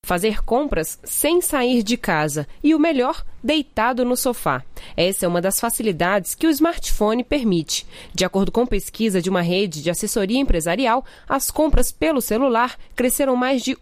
fazer compras sem sair de casa e, o melhor, deitado no sofá. Essa é uma das facilidades que o smartphone permite. De acordo com pesquisa de uma rede de assessoria empresarial, as compras pelo celular cresceram mais de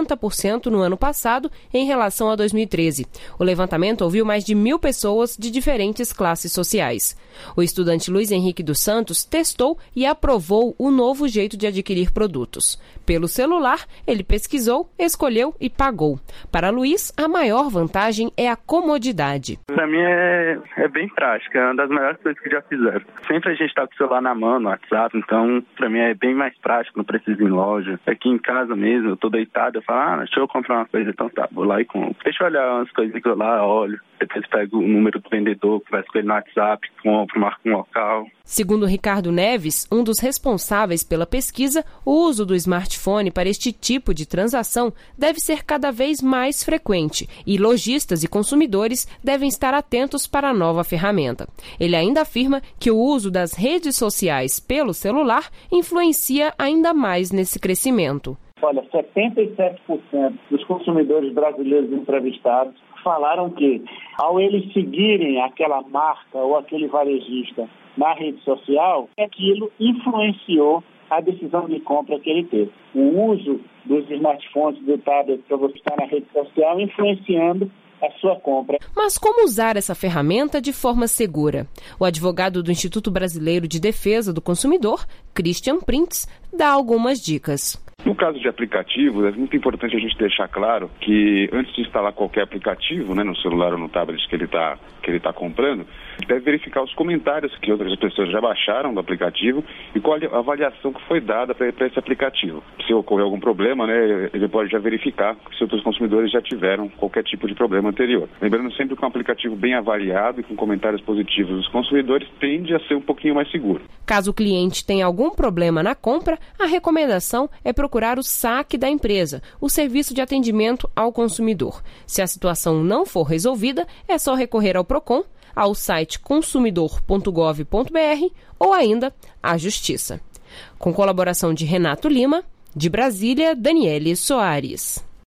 80% no ano passado em relação a 2013. O levantamento ouviu mais de 1.000 pessoas de diferentes classes sociais. O estudante Luiz Henrique dos Santos testou e aprovou o novo jeito de adquirir produtos. Pelo celular, ele pesquisou, escolheu e pagou. Para Luiz, a maior vantagem é a comodidade. Para mim é bem prático, é uma das melhores coisas que já fizeram. Sempre a gente está com o celular na mão, no WhatsApp, então para mim é bem mais prático, não preciso ir em loja. Aqui em casa mesmo, eu tô deitado, eu falo, deixa eu comprar uma coisa, então tá, vou lá e compro. Deixa eu olhar umas coisas que eu lá olho, depois pego o número do vendedor, converso com ele no WhatsApp, compro, marco um local. Segundo Ricardo Neves, um dos responsáveis pela pesquisa, o uso do smartphone para este tipo de transação deve ser cada vez mais frequente e lojistas e consumidores devem estar atentos para a nova ferramenta. Ele ainda afirma que o uso das redes sociais pelo celular influencia ainda mais nesse crescimento. Olha, 77% dos consumidores brasileiros entrevistados falaram que, ao eles seguirem aquela marca ou aquele varejista na rede social, aquilo influenciou a decisão de compra que ele teve. O uso dos smartphones, do tablet para você estar na rede social, influenciando a sua compra. Mas como usar essa ferramenta de forma segura? O advogado do Instituto Brasileiro de Defesa do Consumidor, Christian Printz, dá algumas dicas. No caso de aplicativos, é muito importante a gente deixar claro que antes de instalar qualquer aplicativo, no celular ou no tablet que ele está comprando, deve verificar os comentários que outras pessoas já baixaram do aplicativo e qual a avaliação que foi dada para esse aplicativo. Se ocorrer algum problema, ele pode já verificar se outros consumidores já tiveram qualquer tipo de problema anterior. Lembrando sempre que um aplicativo bem avaliado e com comentários positivos dos consumidores tende a ser um pouquinho mais seguro. Caso o cliente tenha algum problema na compra, a recomendação é procurar o SAC da empresa, o Serviço de Atendimento ao Consumidor. Se a situação não for resolvida, é só recorrer ao PROCON, ao site consumidor.gov.br ou ainda à Justiça. Com colaboração de Renato Lima, de Brasília, Daniele Soares.